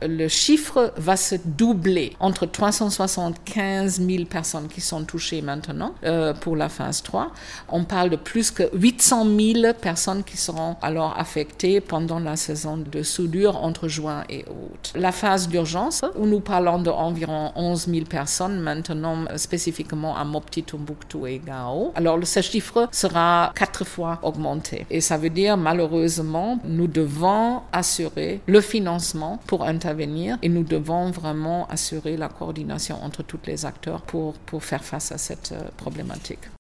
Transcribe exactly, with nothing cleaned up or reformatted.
le chiffre va se doubler entre trois cent soixante-quinze mille personnes qui sont touchées maintenant euh, pour la phase trois. On parle de plus que huit cent mille personnes qui seront alors affectées pendant la saison de soudure entre juin et août. La phase d'urgence, où nous parlons d'environ onze mille personnes maintenant spécifiquement à Mopti, Tombouctou et Gao. Alors ce chiffre sera quatre fois augmenté. Et ça veut dire malheureusement, nous devons assurer le financement pour intervenir et nous devons vraiment assurer la coordination entre tous les acteurs pour, pour faire face à cette problématique.